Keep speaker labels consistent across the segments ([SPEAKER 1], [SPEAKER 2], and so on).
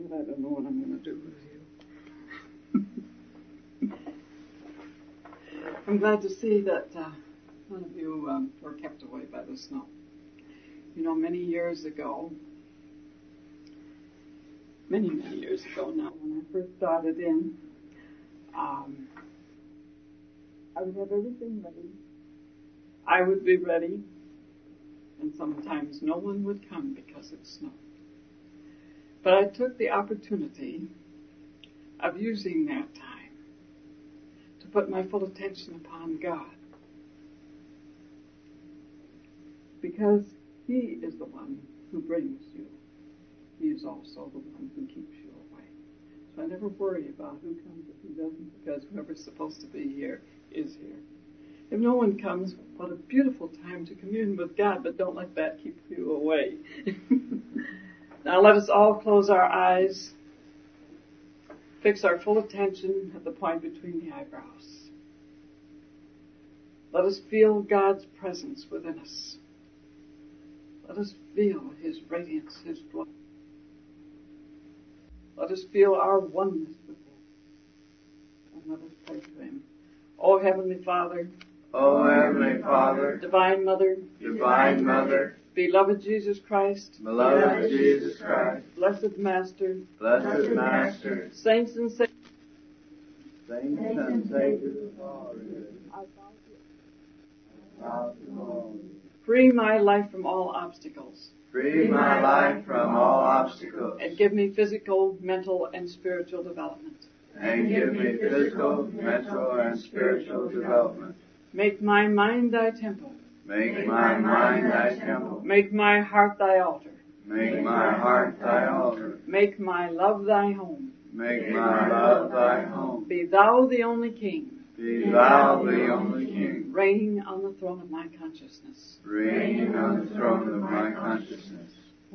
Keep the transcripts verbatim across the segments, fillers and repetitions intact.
[SPEAKER 1] but I don't know what I'm going to do with you. I'm glad to see that uh, none of you um, were kept away by the snow. You know, many years ago, many, many years ago now, when I first started in, um, I would have everything ready. I would be ready, and sometimes no one would come because it snowed. But I took the opportunity of using that time to put my full attention upon God, because He is the one who brings you. He is also the one who keeps you away. So I never worry about who comes and who doesn't, because whoever's supposed to be here is here. If no one comes, what a beautiful time to commune with God, but don't let that keep you away. Now let us all close our eyes, fix our full attention at the point between the eyebrows. Let us feel God's presence within us. Let us feel His radiance, His glory. Let us feel our oneness with Him. And let us pray to Him. O Heavenly Father,
[SPEAKER 2] O Heavenly Father,
[SPEAKER 1] Divine Mother,
[SPEAKER 2] Divine Mother,
[SPEAKER 1] Beloved Jesus Christ,
[SPEAKER 2] Beloved Jesus Christ,
[SPEAKER 1] Blessed Master,
[SPEAKER 2] Blessed Master,
[SPEAKER 1] Saints and Saints,
[SPEAKER 2] Saints and Saviors of all religions,
[SPEAKER 1] free my life from all obstacles,
[SPEAKER 2] free my life from all obstacles,
[SPEAKER 1] and give me physical, mental, and spiritual development.
[SPEAKER 2] and give me physical, mental, and spiritual development.
[SPEAKER 1] Make my mind thy temple.
[SPEAKER 2] Make my mind thy temple.
[SPEAKER 1] Make my heart thy altar.
[SPEAKER 2] Make my heart thy altar.
[SPEAKER 1] Make my love thy home.
[SPEAKER 2] Make my love thy home.
[SPEAKER 1] Be thou the only King,
[SPEAKER 2] Be thou the only King,
[SPEAKER 1] reigning on the throne of my consciousness.
[SPEAKER 2] reigning on the throne of my consciousness.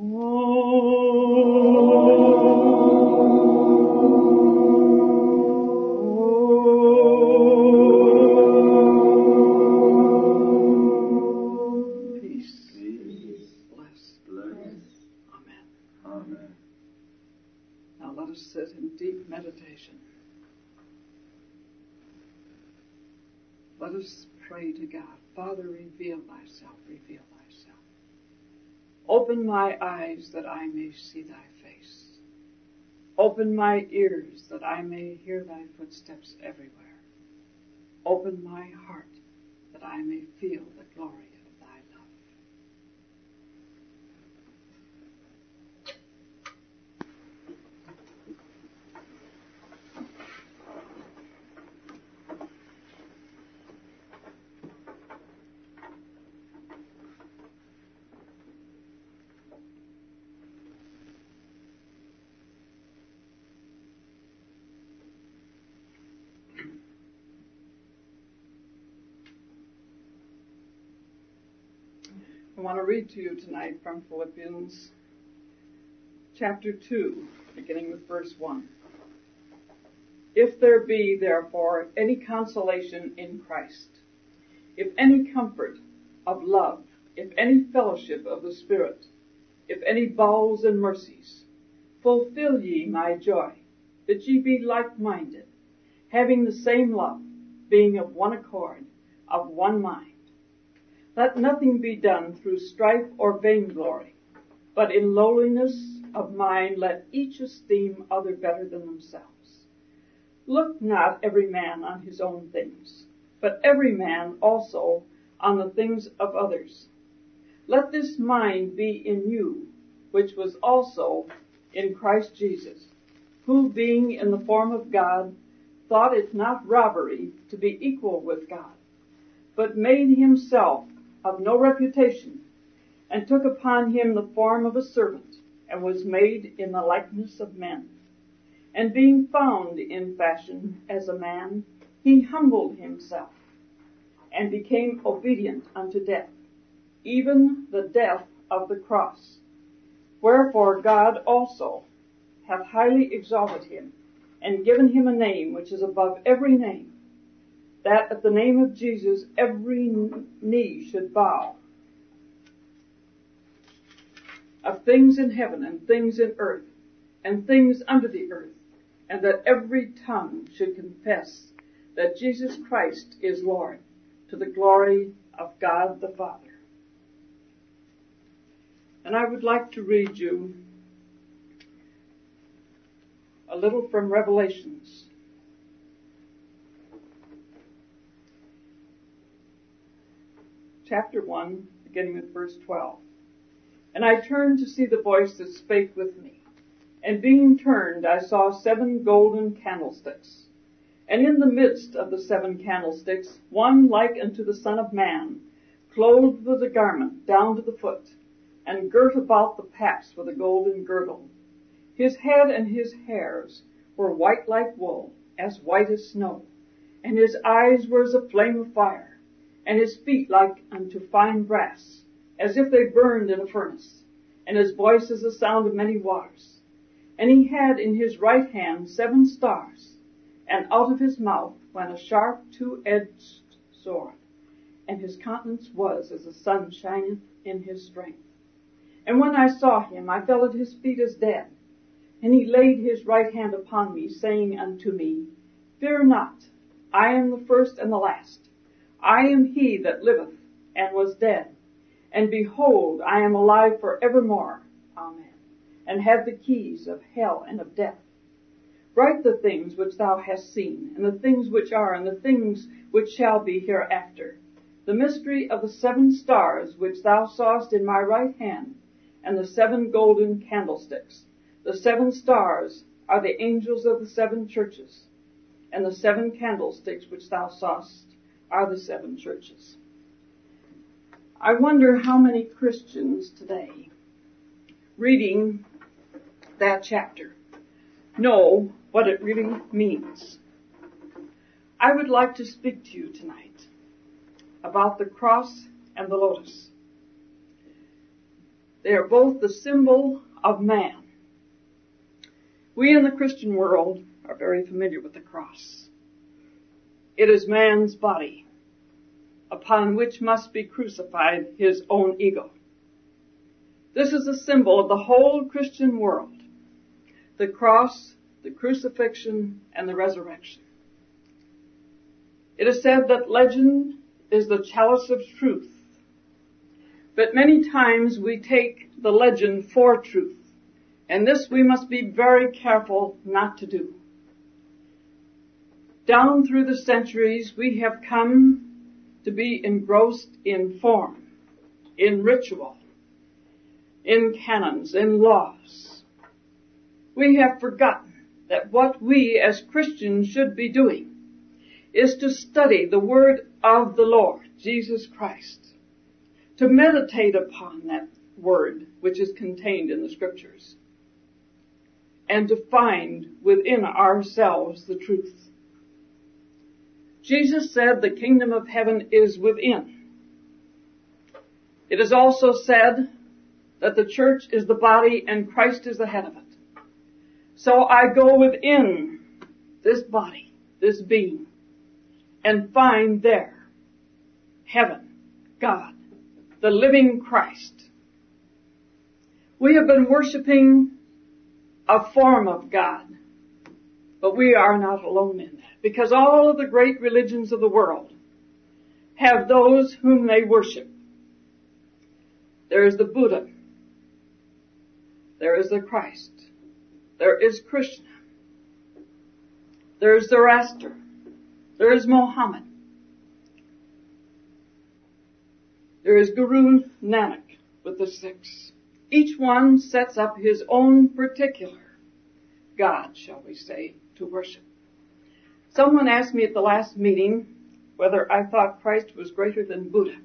[SPEAKER 1] Sit in deep meditation. Let us pray to God. Father, reveal thyself, reveal thyself. Open my eyes that I may see thy face. Open my ears that I may hear thy footsteps everywhere. Open my heart that I may feel the glory of thy love. I want to read to you tonight from Philippians chapter two, beginning with verse one. If there be, therefore, any consolation in Christ, if any comfort of love, if any fellowship of the Spirit, if any bowels and mercies, fulfill ye my joy, that ye be like-minded, having the same love, being of one accord, of one mind. Let nothing be done through strife or vainglory, but in lowliness of mind let each esteem other better than themselves. Look not every man on his own things, but every man also on the things of others. Let this mind be in you, which was also in Christ Jesus, who being in the form of God, thought it not robbery to be equal with God, but made himself of no reputation, and took upon him the form of a servant, and was made in the likeness of men. And being found in fashion as a man, he humbled himself, and became obedient unto death, even the death of the cross. Wherefore God also hath highly exalted him, and given him a name which is above every name, that at the name of Jesus every knee should bow, of things in heaven and things in earth and things under the earth, and that every tongue should confess that Jesus Christ is Lord, to the glory of God the Father. And I would like to read you a little from Revelations. Chapter one, beginning with verse twelve. And I turned to see the voice that spake with me. And being turned, I saw seven golden candlesticks. And in the midst of the seven candlesticks, one like unto the Son of Man, clothed with a garment down to the foot, and girt about the paps with a golden girdle. His head and his hairs were white like wool, as white as snow, and his eyes were as a flame of fire, and his feet like unto fine brass, as if they burned in a furnace, and his voice as the sound of many waters. And he had in his right hand seven stars, and out of his mouth went a sharp two-edged sword, and his countenance was as the sun shineth in his strength. And when I saw him, I fell at his feet as dead. And he laid his right hand upon me, saying unto me, Fear not, I am the first and the last. I am he that liveth and was dead. And behold, I am alive for evermore. Amen. And have the keys of hell and of death. Write the things which thou hast seen, and the things which are, and the things which shall be hereafter. The mystery of the seven stars which thou sawest in my right hand, and the seven golden candlesticks. The seven stars are the angels of the seven churches, and the seven candlesticks which thou sawest are the seven churches. I wonder how many Christians today, reading that chapter, know what it really means. I would like to speak to you tonight about the cross and the lotus. They are both the symbol of man. We in the Christian world are very familiar with the cross. It is man's body, upon which must be crucified his own ego. This is a symbol of the whole Christian world: the cross, the crucifixion, and the resurrection. It is said that legend is the chalice of truth, but many times we take the legend for truth, and this we must be very careful not to do. Down through the centuries, we have come to be engrossed in form, in ritual, in canons, in laws. We have forgotten that what we as Christians should be doing is to study the word of the Lord, Jesus Christ, to meditate upon that word which is contained in the scriptures, and to find within ourselves the truth. Jesus said the kingdom of heaven is within. It is also said that the church is the body and Christ is the head of it. So I go within this body, this being, and find there heaven, God, the living Christ. We have been worshiping a form of God, but we are not alone in that, because all of the great religions of the world have those whom they worship. There is the Buddha. There is the Christ. There is Krishna. There is Zoroaster. There is Mohammed. There is Guru Nanak with the six. Each one sets up his own particular God, shall we say, to worship. Someone asked me at the last meeting whether I thought Christ was greater than Buddha.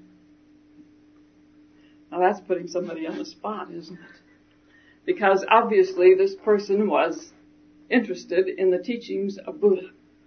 [SPEAKER 1] Now that's putting somebody on the spot, isn't it? Because obviously this person was interested in the teachings of Buddha.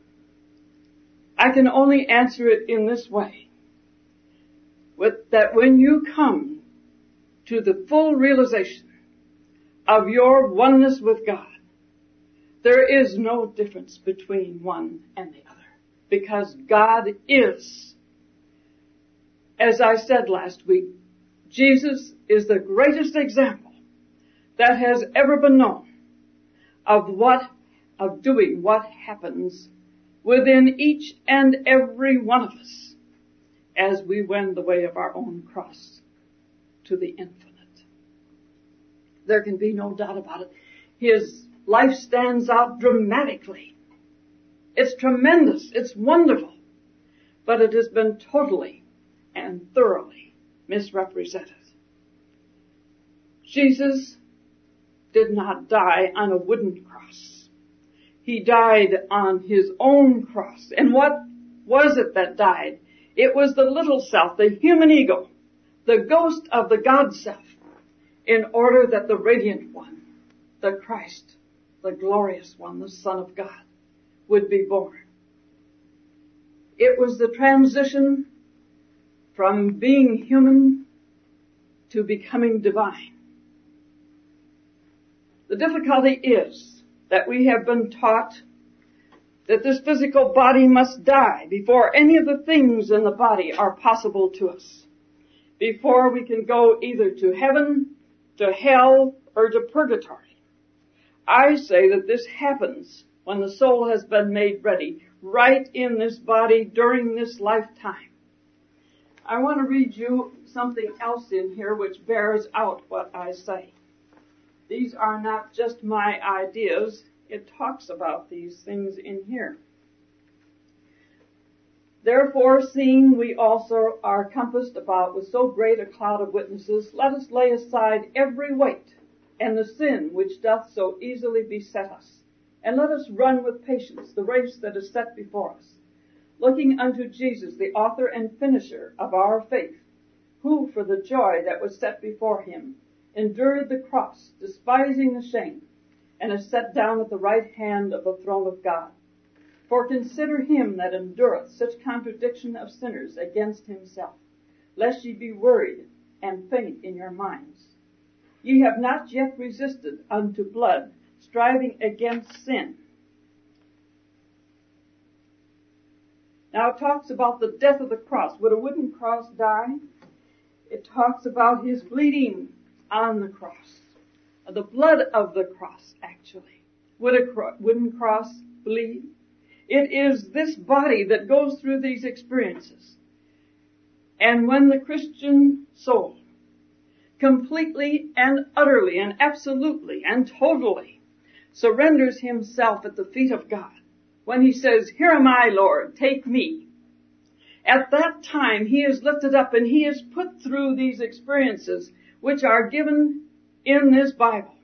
[SPEAKER 1] I can only answer it in this way, with that when you come to the full realization of your oneness with God, there is no difference between one and the other, because God is. As I said last week, Jesus is the greatest example that has ever been known of what, of doing what happens within each and every one of us as we wend the way of our own cross to the infinite. There can be no doubt about it. His life stands out dramatically. It's tremendous. It's wonderful. But it has been totally and thoroughly misrepresented. Jesus did not die on a wooden cross. He died on his own cross. And what was it that died? It was the little self, the human ego, the ghost of the God self, in order that the radiant one, the Christ, the glorious one, the Son of God, would be born. It was the transition from being human to becoming divine. The difficulty is that we have been taught that this physical body must die before any of the things in the body are possible to us, before we can go either to heaven, to hell, or to purgatory. I say that this happens when the soul has been made ready, right in this body during this lifetime. I want to read you something else in here which bears out what I say. These are not just my ideas. It talks about these things in here. Therefore, seeing we also are compassed about with so great a cloud of witnesses, let us lay aside every weight and the sin which doth so easily beset us, and let us run with patience the race that is set before us, looking unto Jesus, the author and finisher of our faith, who for the joy that was set before him endured the cross, despising the shame, and is set down at the right hand of the throne of God. For consider him that endureth such contradiction of sinners against himself, lest ye be worried and faint in your minds. Ye have not yet resisted unto blood, striving against sin. Now it talks about the death of the cross. Would a wooden cross die? It talks about his bleeding on the cross. The blood of the cross, actually. Would a cro- wooden cross bleed? It is this body that goes through these experiences. And when the Christian soul completely and utterly and absolutely and totally surrenders himself at the feet of God, when he says, "Here am I, Lord, take me," at that time he is lifted up and he is put through these experiences which are given in this Bible.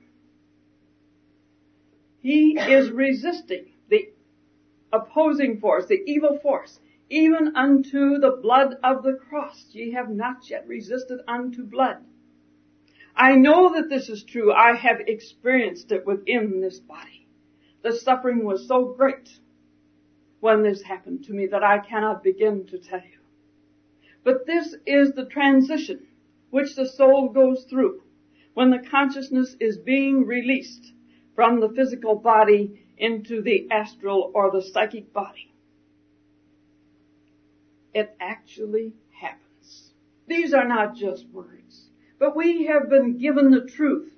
[SPEAKER 1] He is resisting the opposing force, the evil force, even unto the blood of the cross. Ye have not yet resisted unto blood. I know that this is true. I have experienced it within this body. The suffering was so great when this happened to me that I cannot begin to tell you. But this is the transition which the soul goes through when the consciousness is being released from the physical body into the astral or the psychic body. It actually happens. These are not just words, but we have been given the truth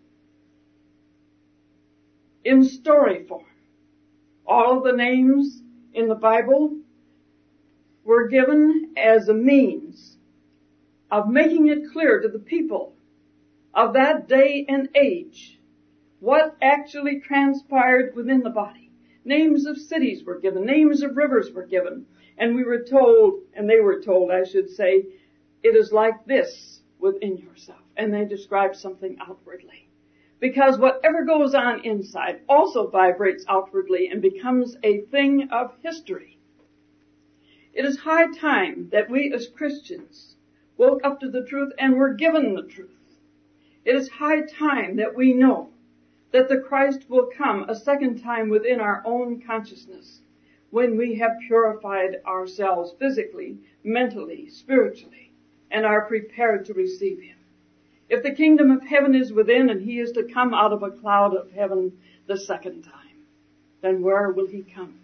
[SPEAKER 1] in story form. All of the names in the Bible were given as a means of making it clear to the people of that day and age what actually transpired within the body. Names of cities were given, names of rivers were given, and we were told, and they were told, I should say, it is like this within yourself. And they describe something outwardly. Because whatever goes on inside also vibrates outwardly and becomes a thing of history. It is high time that we as Christians woke up to the truth and were given the truth. It is high time that we know that the Christ will come a second time within our own consciousness when we have purified ourselves physically, mentally, spiritually, and are prepared to receive him. If the kingdom of heaven is within and he is to come out of a cloud of heaven the second time, then where will he come?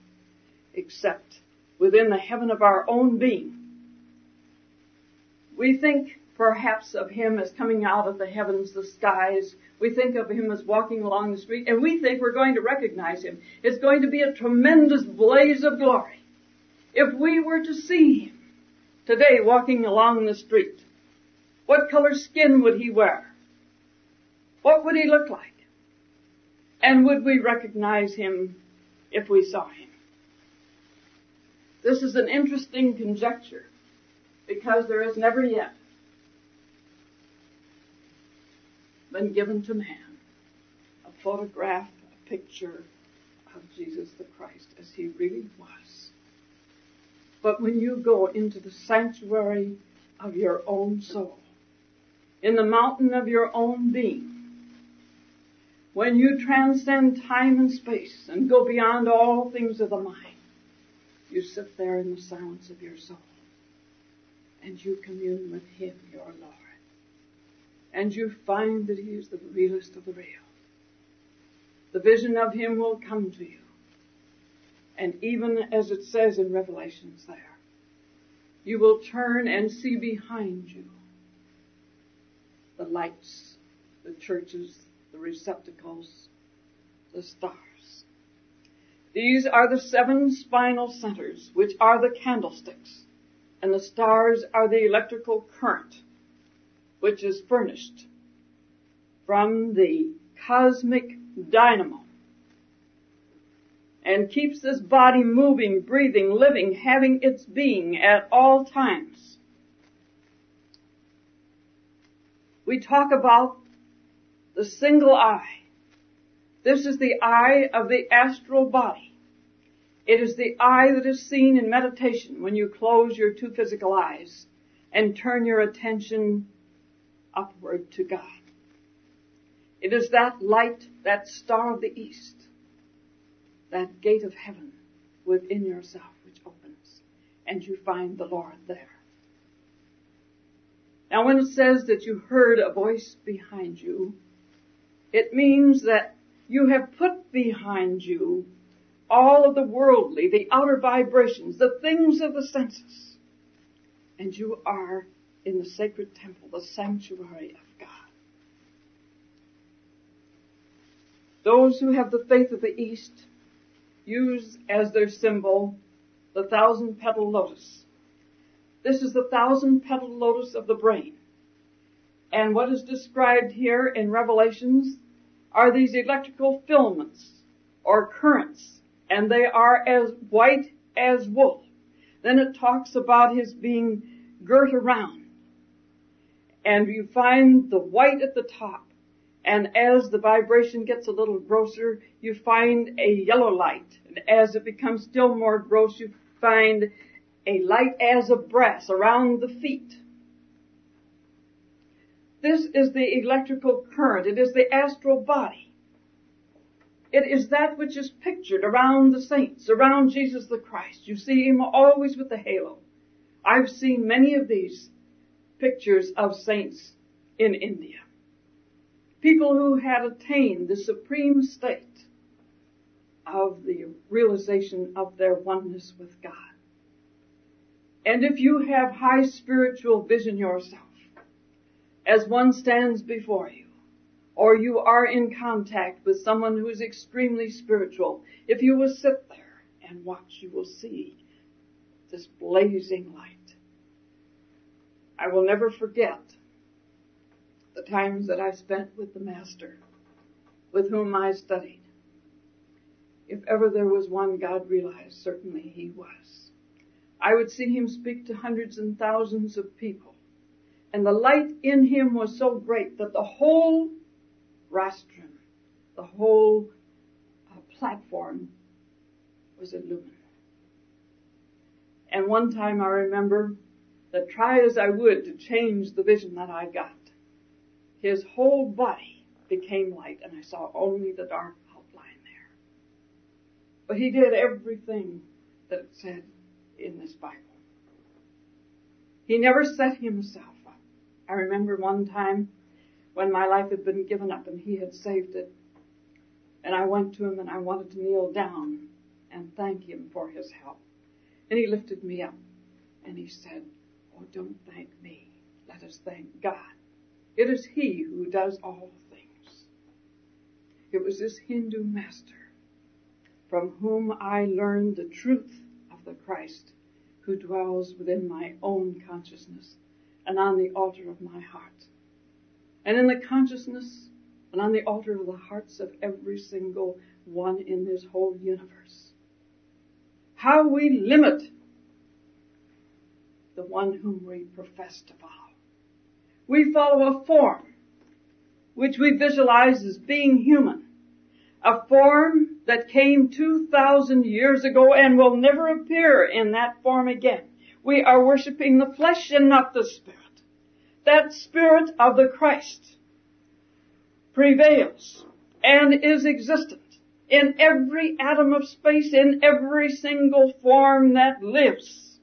[SPEAKER 1] Except within the heaven of our own being. We think perhaps of him as coming out of the heavens, the skies. We think of him as walking along the street, and we think we're going to recognize him. It's going to be a tremendous blaze of glory. If we were to see him today walking along the street, what color skin would he wear? What would he look like? And would we recognize him if we saw him? This is an interesting conjecture, because there has never yet been given to man a photograph, a picture of Jesus the Christ as he really was. But when you go into the sanctuary of your own soul, in the mountain of your own being, when you transcend time and space and go beyond all things of the mind, you sit there in the silence of your soul and you commune with him, your Lord. And you find that he is the realest of the real. The vision of him will come to you. And even as it says in Revelations there, you will turn and see behind you the lights, the churches, the receptacles, the stars. These are the seven spinal centers, which are the candlesticks, and the stars are the electrical current, which is furnished from the cosmic dynamo and keeps this body moving, breathing, living, having its being at all times. We talk about the single eye. This is the eye of the astral body. It is the eye that is seen in meditation when you close your two physical eyes and turn your attention upward to God. It is that light, that star of the east, that gate of heaven within yourself which opens, and you find the Lord there. Now when it says that you heard a voice behind you, it means that you have put behind you all of the worldly, the outer vibrations, the things of the senses, and you are in the sacred temple, the sanctuary of God. Those who have the faith of the East use as their symbol the thousand-petal lotus. This is the thousand-petal lotus of the brain. And what is described here in Revelations are these electrical filaments or currents, and they are as white as wool. Then it talks about his being girt around. And you find the white at the top. And as the vibration gets a little grosser, you find a yellow light. And as it becomes still more gross, you find a light as of brass around the feet. This is the electrical current. It is the astral body. It is that which is pictured around the saints, around Jesus the Christ. You see him always with the halo. I've seen many of these pictures of saints in India. People who had attained the supreme state of the realization of their oneness with God. And if you have high spiritual vision yourself, as one stands before you, or you are in contact with someone who is extremely spiritual, if you will sit there and watch, you will see this blazing light. I will never forget the times that I spent with the Master, with whom I studied. If ever there was one God realized, certainly he was. I would see him speak to hundreds and thousands of people, and the light in him was so great that the whole rostrum, the whole uh, platform was illumined. And one time I remember that try as I would to change the vision that I got, his whole body became light and I saw only the dark outline there. But he did everything that it said in this Bible. He never set himself up. I remember one time when my life had been given up and he had saved it, and I went to him and I wanted to kneel down and thank him for his help. And he lifted me up and he said, "Oh, don't thank me. Let let us thank God. It is He who does all things. It was this Hindu master from whom I learned the truth of the Christ who dwells within my own consciousness and on the altar of my heart, and in the consciousness and on the altar of the hearts of every single one in this whole universe. How we limit the one whom we profess to follow. We follow a form which we visualize as being human, a form that came two thousand years ago and will never appear in that form again. We are worshiping the flesh and not the Spirit. That Spirit of the Christ prevails and is existent in every atom of space, in every single form that lives.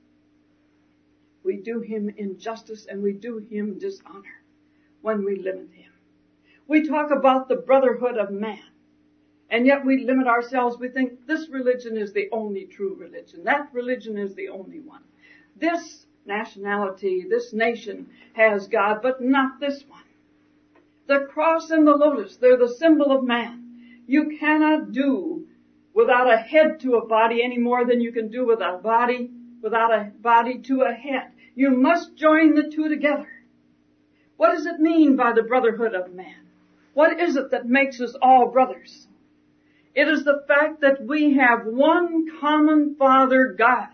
[SPEAKER 1] We do Him injustice and we do Him dishonor when we limit Him. We talk about the brotherhood of man, and yet we limit ourselves. We think this religion is the only true religion. That religion is the only one. This nationality, this nation has God, but not this one. The cross and the lotus, they're the symbol of man. You cannot do without a head to a body any more than you can do without a body, without a body to a head. You must join the two together. What does it mean by the brotherhood of man? What is it that makes us all brothers? It is the fact that we have one common Father God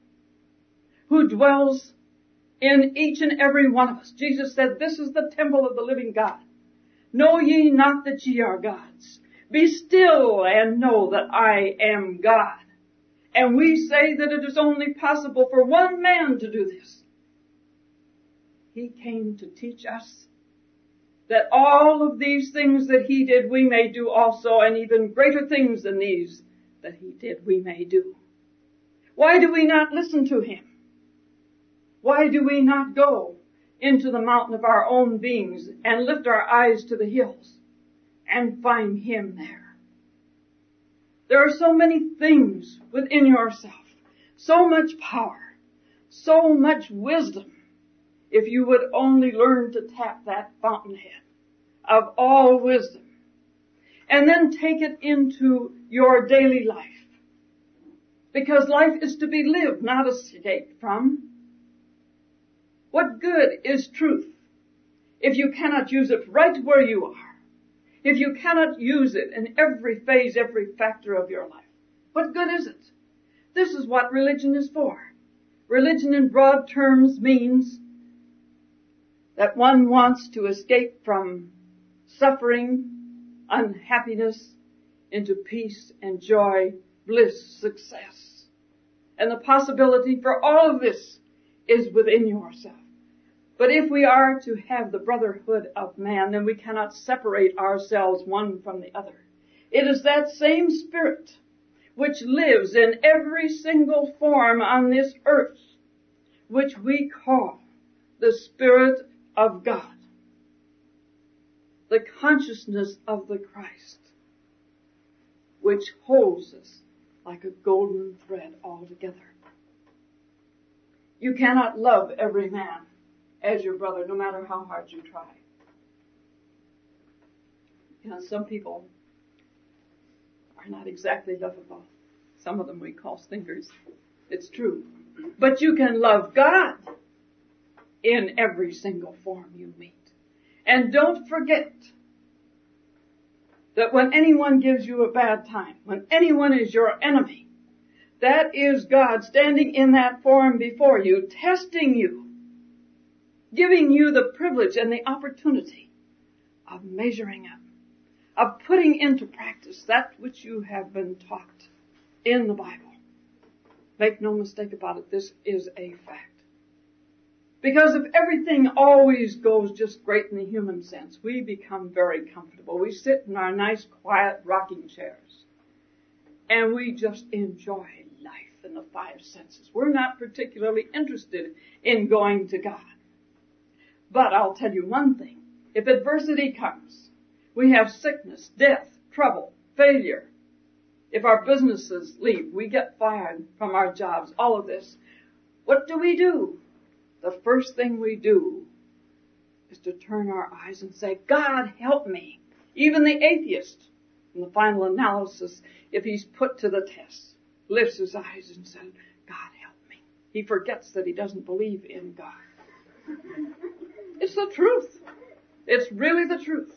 [SPEAKER 1] who dwells in each and every one of us. Jesus said, this is the temple of the living God. Know ye not that ye are gods? Be still and know that I am God. And we say that it is only possible for one man to do this. He came to teach us that all of these things that He did, we may do also, and even greater things than these that He did, we may do. Why do we not listen to Him? Why do we not go into the mountain of our own beings and lift our eyes to the hills and find Him there? There are so many things within yourself, so much power, so much wisdom, if you would only learn to tap that fountainhead of all wisdom and then take it into your daily life. Because life is to be lived, not escaped from. What good is truth if you cannot use it right where you are? If you cannot use it in every phase, every factor of your life? What good is it? This is what religion is for. Religion in broad terms means that one wants to escape from suffering, unhappiness, into peace and joy, bliss, success. And the possibility for all of this is within yourself. But if we are to have the brotherhood of man, then we cannot separate ourselves one from the other. It is that same Spirit which lives in every single form on this earth, which we call the Spirit of God, the consciousness of the Christ, which holds us like a golden thread all together. You cannot love every man as your brother, no matter how hard you try. You know, some people are not exactly lovable. Some of them we call stinkers. It's true. But you can love God in every single form you meet. And don't forget that when anyone gives you a bad time, when anyone is your enemy, that is God standing in that form before you, testing you, giving you the privilege and the opportunity of measuring up, of putting into practice that which you have been taught in the Bible. Make no mistake about it, this is a fact. Because if everything always goes just great in the human sense, we become very comfortable. We sit in our nice, quiet rocking chairs, and we just enjoy life in the five senses. We're not particularly interested in going to God. But I'll tell you one thing. If adversity comes, we have sickness, death, trouble, failure. If our businesses leave, we get fired from our jobs, all of this. What do we do? The first thing we do is to turn our eyes and say, God, help me. Even the atheist, in the final analysis, if he's put to the test, lifts his eyes and says, God, help me. He forgets that he doesn't believe in God. It's the truth. It's really the truth.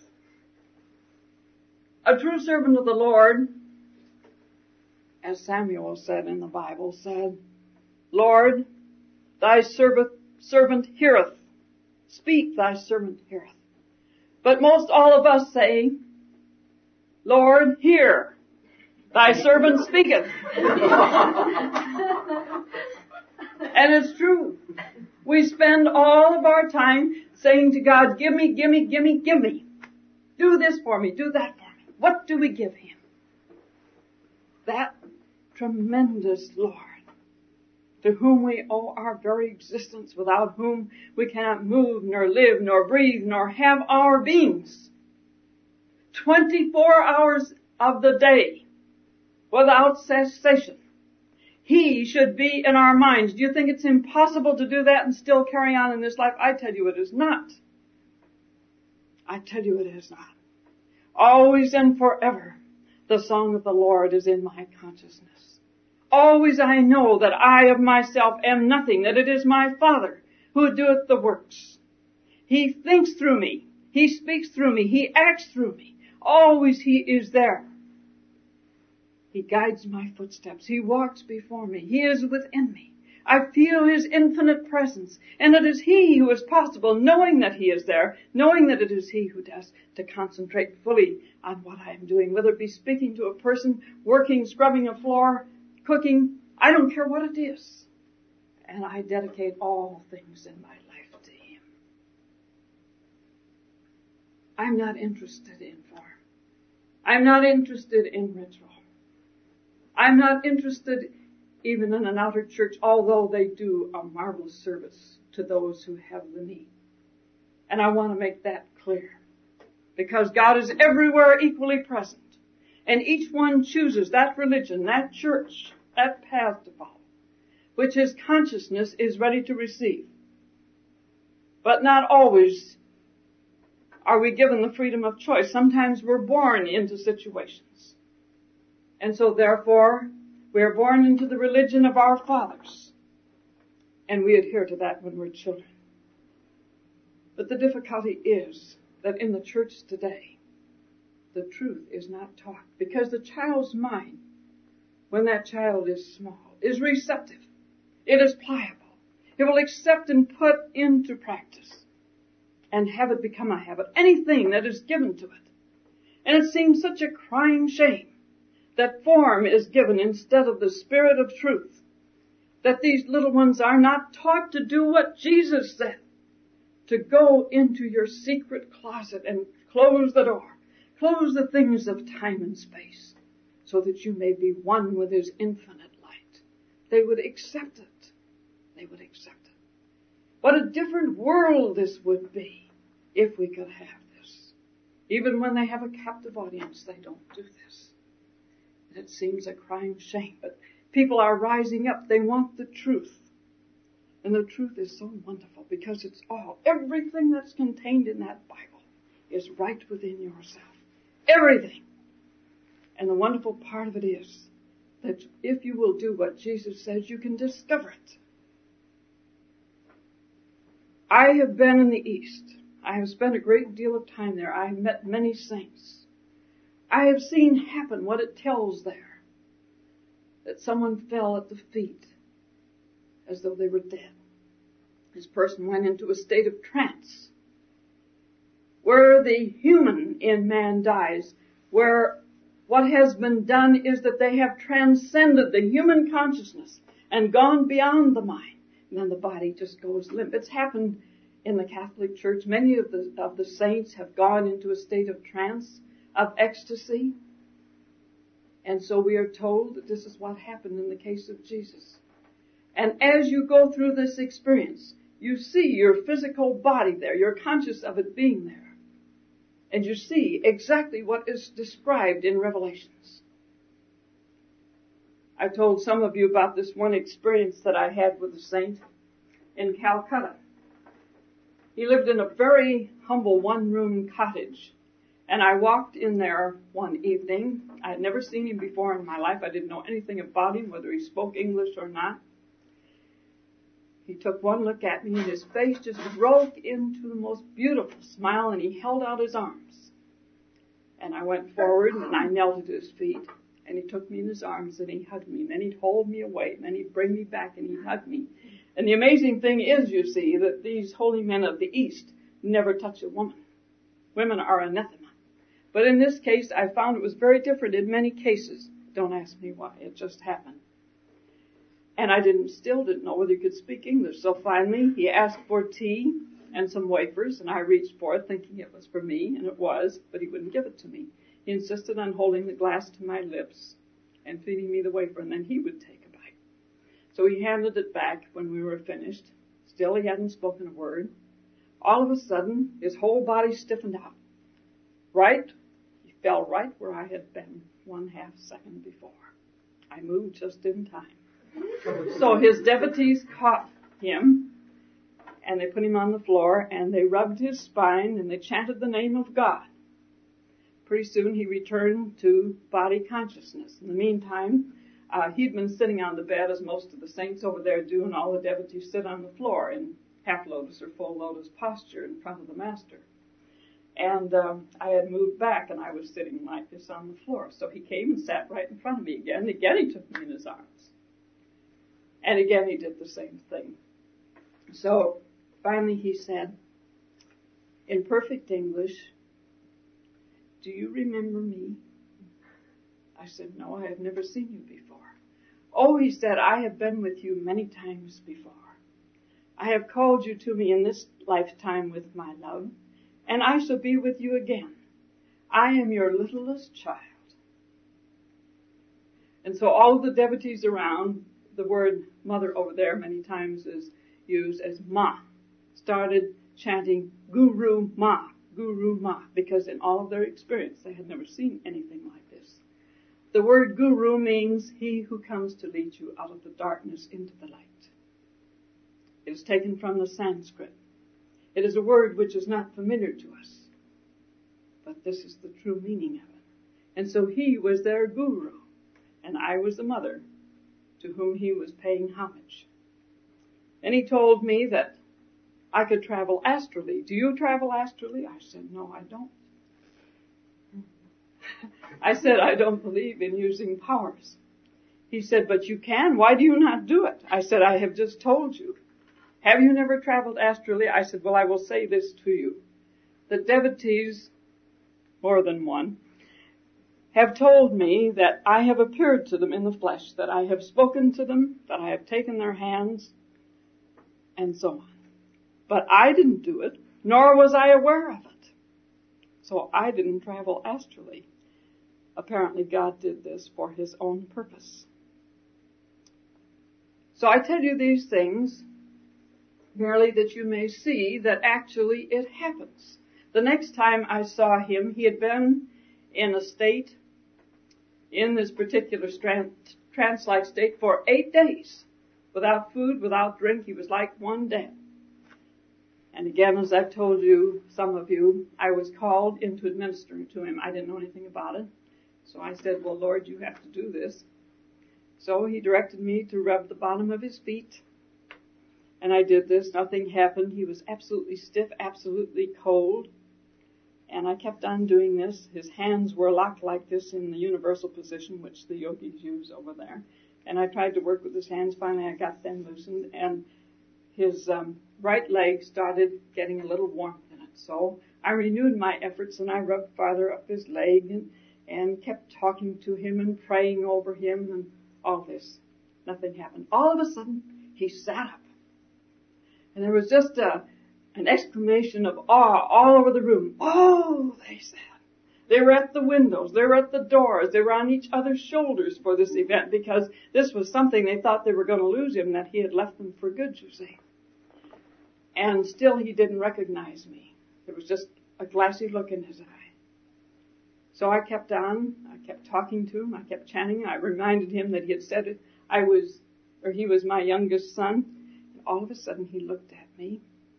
[SPEAKER 1] A true servant of the Lord, as Samuel said in the Bible, said, Lord, thy servant, servant heareth. Speak, thy servant heareth. But most all of us say, Lord, hear. Thy servant speaketh. And it's true. We spend all of our time saying to God, give me, give me, give me, give me. Do this for me, do that for me. What do we give Him? That tremendous Lord, to whom we owe our very existence, without whom we cannot move, nor live, nor breathe, nor have our beings. twenty-four hours of the day, without cessation. He should be in our minds. Do you think it's impossible to do that and still carry on in this life? I tell you it is not. I tell you it is not. Always and forever, the song of the Lord is in my consciousness. Always I know that I of myself am nothing, that it is my Father who doeth the works. He thinks through me. He speaks through me. He acts through me. Always He is there. He guides my footsteps. He walks before me. He is within me. I feel His infinite presence. And it is He who is possible, knowing that He is there, knowing that it is He who does, to concentrate fully on what I am doing, whether it be speaking to a person, working, scrubbing a floor, cooking, I don't care what it is. And I dedicate all things in my life to Him. I'm not interested in form. I'm not interested in ritual. I'm not interested even in an outer church, although they do a marvelous service to those who have the need. And I want to make that clear, because God is everywhere equally present. And each one chooses that religion, that church, that path to follow, which his consciousness is ready to receive. But not always are we given the freedom of choice. Sometimes we're born into situations. And so therefore, we are born into the religion of our fathers. And we adhere to that when we're children. But the difficulty is that in the church today, the truth is not taught. Because the child's mind, when that child is small, is receptive. It is pliable. It will accept and put into practice and have it become a habit. Anything that is given to it. And it seems such a crying shame that form is given instead of the spirit of truth. That these little ones are not taught to do what Jesus said. To go into your secret closet and close the door. Close the things of time and space, so that you may be one with His infinite light. They would accept it. They would accept it. What a different world this would be if we could have this. Even when they have a captive audience, they don't do this. It seems a crying shame, but people are rising up. They want the truth. And the truth is so wonderful, because it's all, everything that's contained in that Bible is right within yourself. Everything. And the wonderful part of it is that if you will do what Jesus says, you can discover it. I have been in the East. I have spent a great deal of time there. I have met many saints. I have seen happen what it tells there. That someone fell at the feet as though they were dead. This person went into a state of trance, where the human in man dies, where what has been done is that they have transcended the human consciousness and gone beyond the mind. And then the body just goes limp. It's happened in the Catholic Church. Many of the, of the saints have gone into a state of trance, of ecstasy. And so we are told that this is what happened in the case of Jesus. And as you go through this experience, you see your physical body there. You're conscious of it being there. And you see exactly what is described in Revelations. I told some of you about this one experience that I had with a saint in Calcutta. He lived in a very humble one-room cottage. And I walked in there one evening. I had never seen him before in my life. I didn't know anything about him, whether he spoke English or not. He took one look at me, and his face just broke into the most beautiful smile, and he held out his arms. And I went forward, and I knelt at his feet, and he took me in his arms, and he hugged me, and then he'd hold me away, and then he'd bring me back, and he'd hug me. And the amazing thing is, you see, that these holy men of the East never touch a woman. Women are anathema. But in this case, I found it was very different in many cases. Don't ask me why. It just happened. And I didn't, still didn't know whether he could speak English. So finally, he asked for tea and some wafers, and I reached for it thinking it was for me, and it was, but he wouldn't give it to me. He insisted on holding the glass to my lips and feeding me the wafer, and then he would take a bite. So he handed it back when we were finished. Still, he hadn't spoken a word. All of a sudden, his whole body stiffened out. Right? He fell right where I had been one half second before. I moved just in time. So his devotees caught him, and they put him on the floor, and they rubbed his spine, and they chanted the name of God. Pretty soon he returned to body consciousness. In the meantime, uh, he'd been sitting on the bed, as most of the saints over there do, and all the devotees sit on the floor in half lotus or full lotus posture in front of the master. And um, I had moved back, and I was sitting like this on the floor. So he came and sat right in front of me again. And again, he took me in his arms. And again, he did the same thing. So finally he said, in perfect English, "Do you remember me?" I said, "No, I have never seen you before." "Oh," he said, "I have been with you many times before. I have called you to me in this lifetime with my love, and I shall be with you again. I am your littlest child." And so all of the devotees around, the word mother over there many times is used as ma, started chanting Guru Ma, Guru Ma, because in all of their experience they had never seen anything like this. The word Guru means he who comes to lead you out of the darkness into the light. It is taken from the Sanskrit. It is a word which is not familiar to us, but this is the true meaning of it. And so he was their guru, and I was the mother to whom he was paying homage. And he told me that I could travel astrally. "Do you travel astrally?" I said, "No, I don't." I said, "I don't believe in using powers." He said, "But you can. Why do you not do it?" I said, "I have just told you. Have you never traveled astrally?" I said, "Well, I will say this to you. The devotees, more than one, have told me that I have appeared to them in the flesh, that I have spoken to them, that I have taken their hands, and so on. But I didn't do it, nor was I aware of it. So I didn't travel astrally. Apparently God did this for his own purpose." So I tell you these things merely that you may see that actually it happens. The next time I saw him, he had been in a state, in this particular trance-like state, for eight days. Without food, without drink, he was like one dead. And again, as I've told you, some of you, I was called into administering to him. I didn't know anything about it. So I said, "Well, Lord, you have to do this." So he directed me to rub the bottom of his feet. And I did this. Nothing happened. He was absolutely stiff, absolutely cold. And I kept on doing this. His hands were locked like this in the universal position, which the yogis use over there. And I tried to work with his hands. Finally, I got them loosened. And his um, right leg started getting a little warmth in it. So I renewed my efforts, and I rubbed farther up his leg and, and kept talking to him and praying over him and all this. Nothing happened. All of a sudden, he sat up. And there was just a, an exclamation of awe all over the room. "Oh," they said. They were at the windows. They were at the doors. They were on each other's shoulders for this event, because this was something they thought they were going to lose him, that he had left them for good, you see. And still he didn't recognize me. There was just a glassy look in his eye. So I kept on. I kept talking to him. I kept chanting. I reminded him that he had said it. I was, or he was my youngest son. All of a sudden he looked at me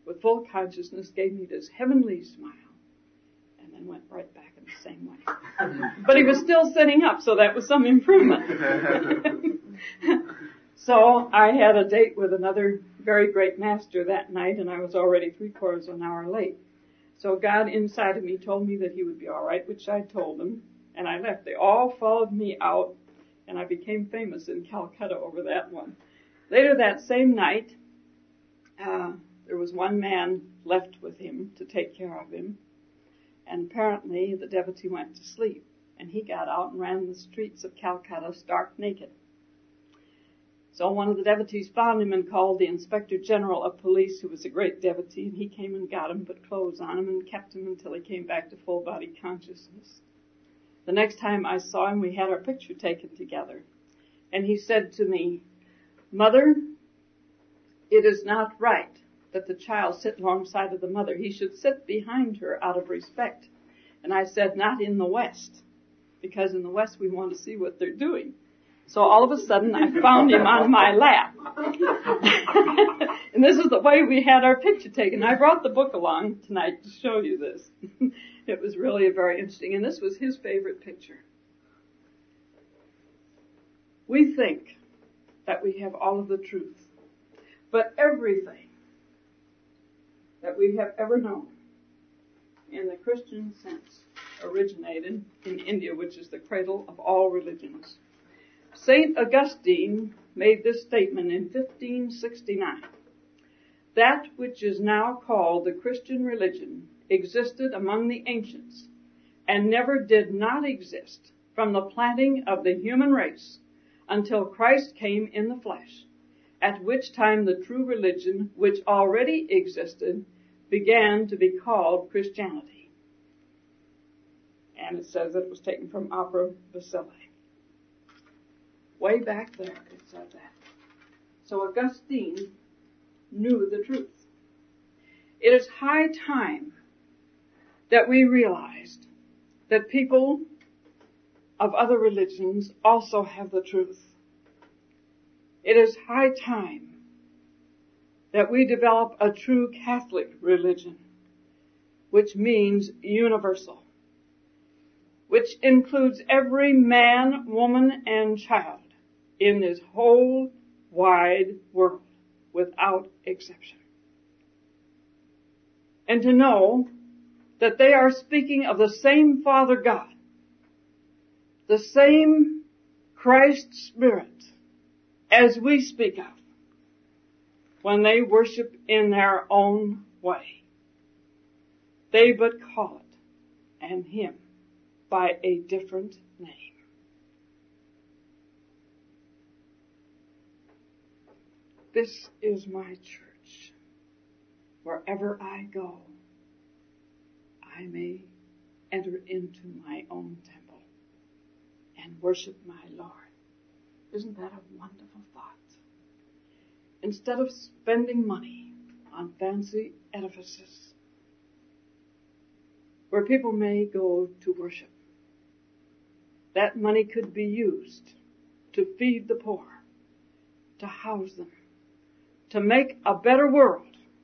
[SPEAKER 1] with full consciousness, gave me this heavenly smile, and then went right back in the same way. But he was still sitting up, so that was some improvement. So I had a date with another very great master that night, and I was already three quarters of an hour late. So God inside of me told me that he would be all right, which I told him, and I left. They all followed me out, and I became famous in Calcutta over that one. Later that same night, uh, there was one man left with him to take care of him, and apparently the devotee went to sleep, and he got out and ran the streets of Calcutta stark naked. So one of the devotees found him and called the Inspector General of Police, who was a great devotee, and he came and got him, put clothes on him, and kept him until he came back to full body consciousness. The next time I saw him, we had our picture taken together, and he said to me, "Mother, it is not right that the child sit alongside of the mother. He should sit behind her out of respect." And I said, "Not in the West, because in the West we want to see what they're doing." So all of a sudden I found him on my lap. And this is the way we had our picture taken. I brought the book along tonight to show you this. It was really very interesting, and this was his favorite picture. We think that we have all of the truth, but everything that we have ever known in the Christian sense originated in India, which is the cradle of all religions. Saint Augustine made this statement in fifteen sixty-nine. That which is now called the Christian religion existed among the ancients and never did not exist from the planting of the human race until Christ came in the flesh, at which time the true religion, which already existed, began to be called Christianity. And it says that it was taken from Opera Bacilli. Way back there it said that. So Augustine knew the truth. It is high time that we realized that people of other religions also have the truth. It is high time that we develop a true Catholic religion, which means universal, which includes every man, woman, and child in this whole wide world without exception. And to know that they are speaking of the same Father God, the same Christ Spirit as we speak of when they worship in their own way. They but call it and Him by a different name. This is my church. Wherever I go, I may enter into my own temple and worship my Lord. Isn't that a wonderful thought? Instead of spending money on fancy edifices where people may go to worship, that money could be used to feed the poor, to house them, to make a better world.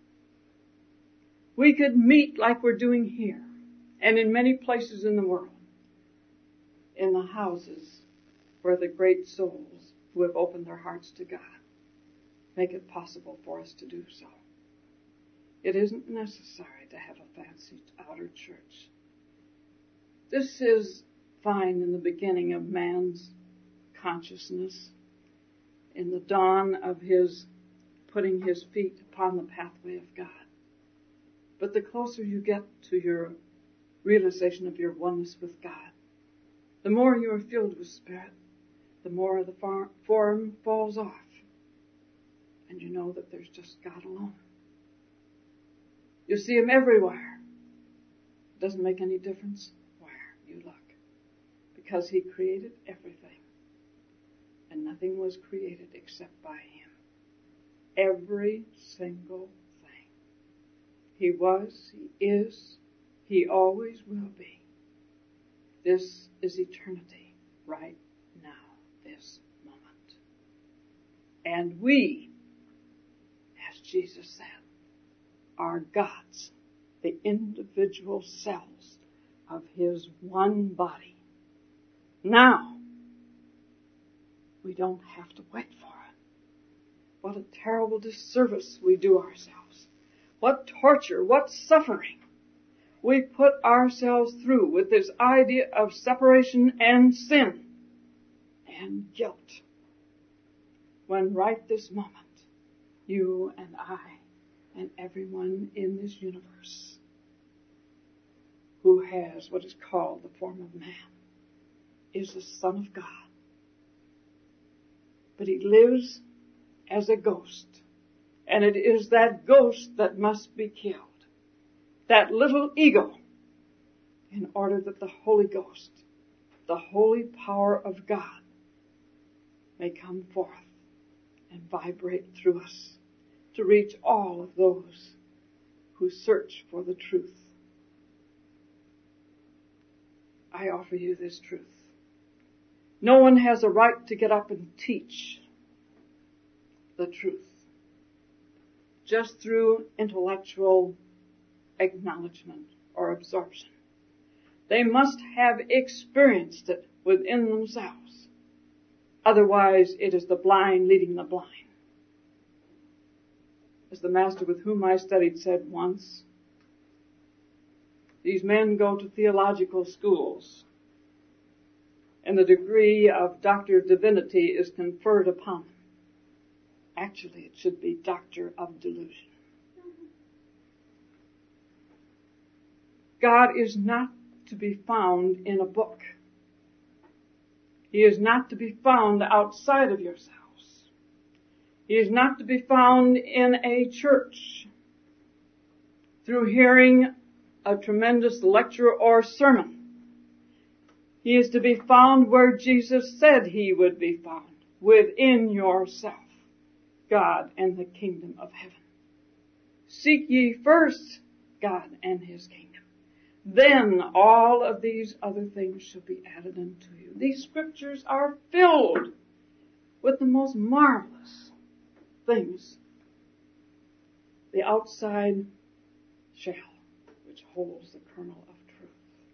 [SPEAKER 1] We could meet like we're doing here and in many places in the world, in the houses where the great souls who have opened their hearts to God make it possible for us to do so. It isn't necessary to have a fancy outer church. This is fine in the beginning of man's consciousness, in the dawn of his putting his feet upon the pathway of God. But the closer you get to your realization of your oneness with God, the more you are filled with Spirit, the more the form falls off. And you know that there's just God alone. You see Him everywhere. It doesn't make any difference where you look, because He created everything, and nothing was created except by Him. Every single thing. He was, He is, He always will be. This is eternity right now, this moment. And we, as Jesus said, are God's, the individual cells of His one body. Now, we don't have to wait for it. What a terrible disservice we do ourselves. What torture, what suffering we put ourselves through with this idea of separation and sin and guilt. When right this moment, you and I and everyone in this universe who has what is called the form of man is the Son of God. But he lives as a ghost, and it is that ghost that must be killed. That little ego, in order that the Holy Ghost, the holy power of God, may come forth and vibrate through us to reach all of those who search for the truth. I offer you this truth. No one has a right to get up and teach the truth just through intellectual acknowledgement or absorption. They must have experienced it within themselves. Otherwise, it is the blind leading the blind. As the master with whom I studied said once, these men go to theological schools, and the degree of Doctor of Divinity is conferred upon them. Actually, it should be Doctor of Delusion. God is not to be found in a book. He is not to be found outside of yourselves. He is not to be found in a church through hearing a tremendous lecture or sermon. He is to be found where Jesus said he would be found, within yourself, God and the kingdom of heaven. Seek ye first God and his kingdom. Then all of these other things shall be added unto you. These scriptures are filled with the most marvelous things. The outside shell, which holds the kernel of truth.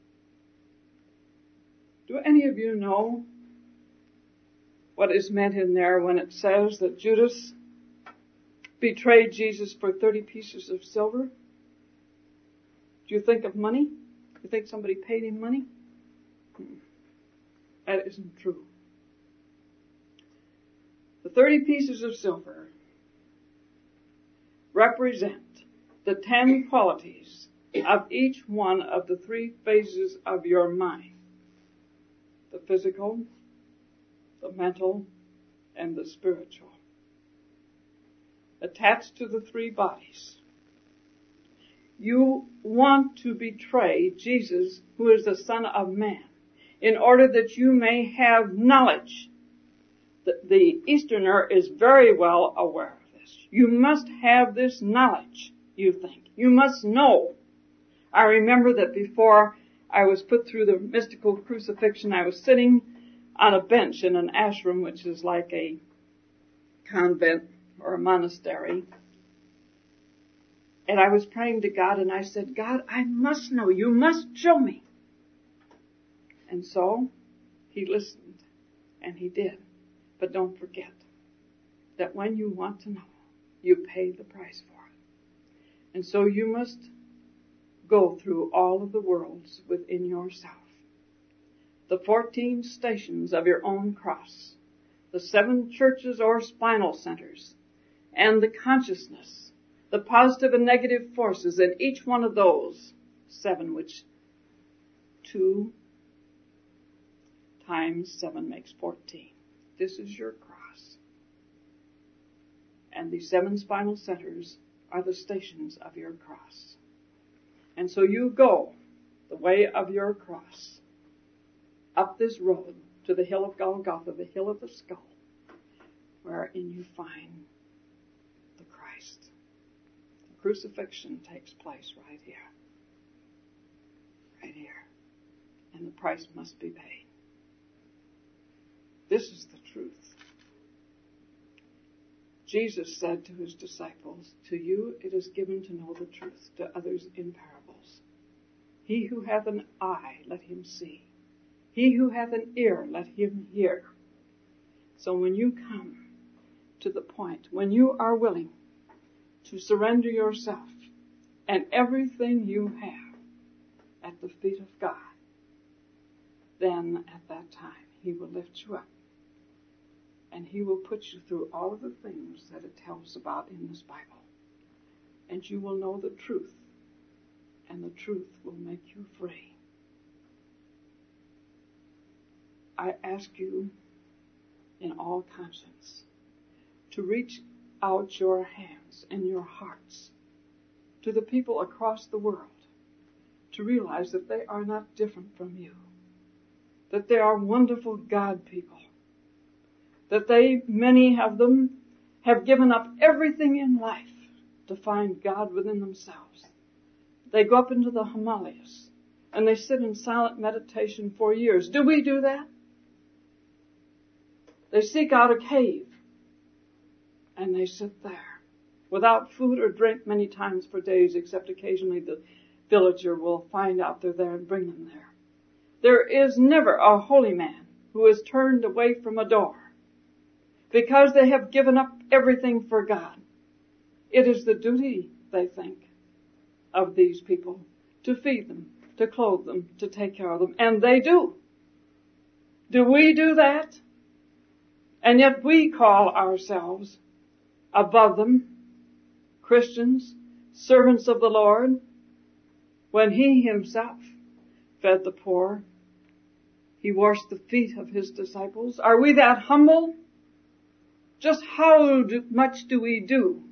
[SPEAKER 1] Do any of you know what is meant in there when it says that Judas betrayed Jesus for thirty pieces of silver? Do you think of money? You think somebody paid him money? Hmm. That isn't true. The thirty pieces of silver represent the ten qualities of each one of the three phases of your mind. The physical, the mental, and the spiritual. Attached to the three bodies. You want to betray Jesus, who is the Son of Man, in order that you may have knowledge. The, the Easterner is very well aware of this. You must have this knowledge, you think. You must know. I remember that before I was put through the mystical crucifixion, I was sitting on a bench in an ashram, which is like a convent or a monastery. And I was praying to God, and I said, God, I must know. You must show me. And so he listened, and he did. But don't forget that when you want to know, you pay the price for it. And so you must go through all of the worlds within yourself. The fourteen stations of your own cross, the seven churches or spinal centers, and the consciousness, the positive and negative forces in each one of those seven, which two times seven makes fourteen. This is your cross. And the seven spinal centers are the stations of your cross. And so you go the way of your cross up this road to the hill of Golgotha, the hill of the skull, wherein you find the Christ. The crucifixion takes place right here. Right here. And the price must be paid. This is the truth. Jesus said to his disciples, to you it is given to know the truth, to others in parables. He who hath an eye, let him see. He who hath an ear, let him hear. So when you come to the point, when you are willing to surrender yourself and everything you have at the feet of God, then at that time he will lift you up. And he will put you through all of the things that it tells about in this Bible. And you will know the truth. And the truth will make you free. I ask you in all conscience to reach out your hands and your hearts to the people across the world, to realize that they are not different from you, that they are wonderful God people, that they, many of them, have given up everything in life to find God within themselves. They go up into the Himalayas and they sit in silent meditation for years. Do we do that? They seek out a cave and they sit there without food or drink many times for days, except occasionally the villager will find out they're there and bring them there. There is never a holy man who is turned away from a door because they have given up everything for God. It is the duty, they think, of these people to feed them, to clothe them, to take care of them. And they do. Do we do that? And yet we call ourselves above them, Christians, servants of the Lord, when he himself fed the poor. He washed the feet of his disciples. Are we that humble? Just how do, much do we do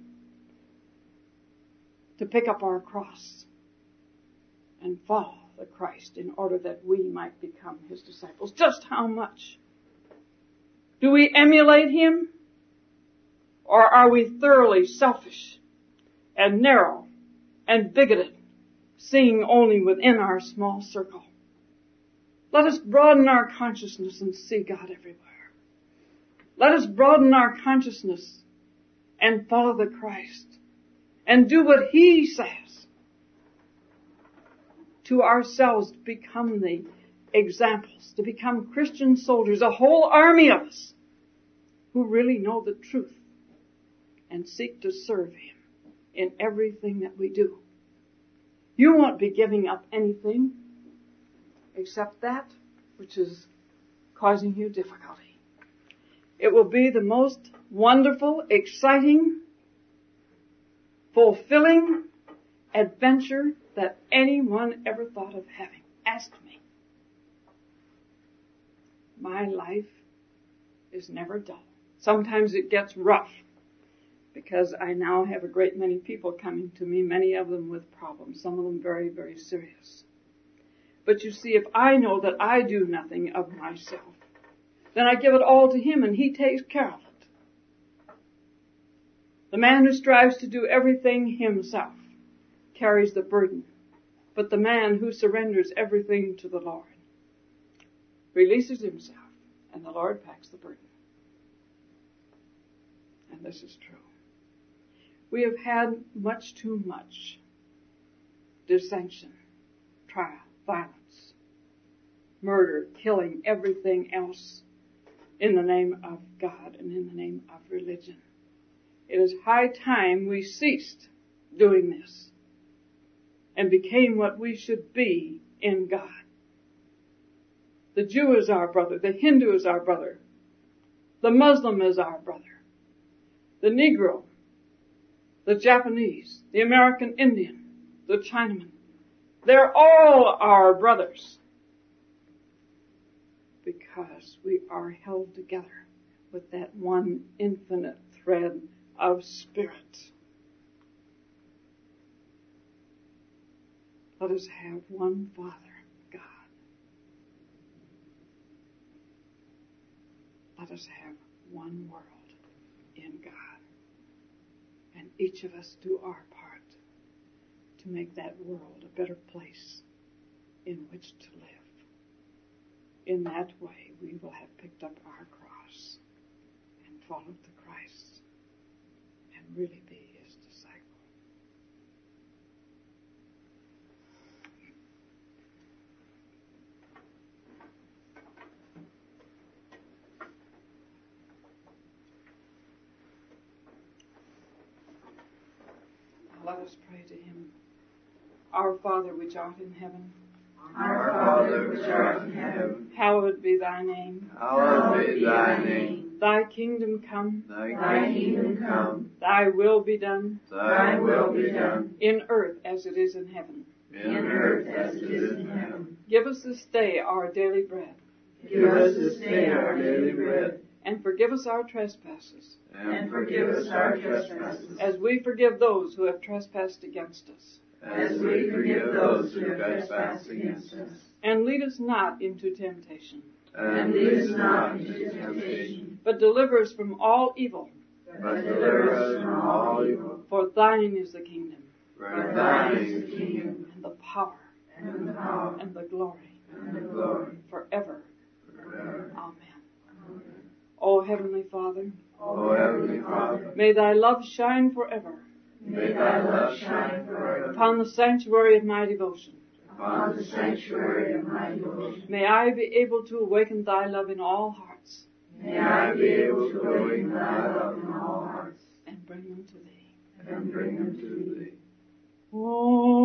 [SPEAKER 1] to pick up our cross and follow the Christ in order that we might become his disciples? Just how much? Do we emulate him? Or are we thoroughly selfish and narrow and bigoted, seeing only within our small circle? Let us broaden our consciousness and see God everywhere. Let us broaden our consciousness and follow the Christ and do what he says. To ourselves to become the examples, to become Christian soldiers, a whole army of us who really know the truth and seek to serve him in everything that we do. You won't be giving up anything except that which is causing you difficulty. It will be the most wonderful, exciting, fulfilling adventure that anyone ever thought of having. Ask me. My life is never dull. Sometimes it gets rough because I now have a great many people coming to me, many of them with problems, some of them very, very serious. But you see, if I know that I do nothing of myself, then I give it all to him and he takes care of it. The man who strives to do everything himself carries the burden, but the man who surrenders everything to the Lord releases himself, and the Lord packs the burden. And this is true. We have had much too much dissension, trial, violence, murder, killing, everything else in the name of God and in the name of religion. It is high time we ceased doing this and became what we should be in God. The Jew is our brother. The Hindu is our brother. The Muslim is our brother. The Negro, the Japanese, the American Indian, the Chinaman. They're all our brothers because we are held together with that one infinite thread of spirit. Let us have one Father, God. Let us have one world in God. And each of us do our part to make that world a better place in which to live. In that way, we will have picked up our cross and followed the Christ really be his disciple. Let us pray to him. Our Father which art in heaven,
[SPEAKER 2] Our Father which art in heaven,
[SPEAKER 1] hallowed be thy name.
[SPEAKER 2] hallowed be thy name.
[SPEAKER 1] Thy kingdom come,
[SPEAKER 2] Thy kingdom come,
[SPEAKER 1] thy will be done,
[SPEAKER 2] thy will be done,
[SPEAKER 1] in earth as it is in heaven.
[SPEAKER 2] in earth as it is in heaven.
[SPEAKER 1] Give us this day our daily bread,
[SPEAKER 2] Give us this day our daily bread,
[SPEAKER 1] and forgive us our trespasses,
[SPEAKER 2] and forgive us our trespasses,
[SPEAKER 1] as we forgive those who have trespassed against us.
[SPEAKER 2] as we forgive those who have trespassed against us.
[SPEAKER 1] And lead us not into temptation,
[SPEAKER 2] And lead us not into temptation,
[SPEAKER 1] but deliver us from all evil.
[SPEAKER 2] but deliver us from all evil.
[SPEAKER 1] For thine is the kingdom,
[SPEAKER 2] For thine is the kingdom,
[SPEAKER 1] and the power,
[SPEAKER 2] and the power,
[SPEAKER 1] and the glory,
[SPEAKER 2] and the glory,
[SPEAKER 1] forever.
[SPEAKER 2] forever.
[SPEAKER 1] Amen. O Heavenly Father,
[SPEAKER 2] O Heavenly Father,
[SPEAKER 1] may thy love shine forever
[SPEAKER 2] may thy love shine forever
[SPEAKER 1] upon the sanctuary of my devotion.
[SPEAKER 2] upon the sanctuary of my devotion.
[SPEAKER 1] May I be able to awaken thy love in all hearts,
[SPEAKER 2] May I be able to awaken thy love in all hearts,
[SPEAKER 1] and bring them to thee.
[SPEAKER 2] and bring them to thee.
[SPEAKER 1] Oh,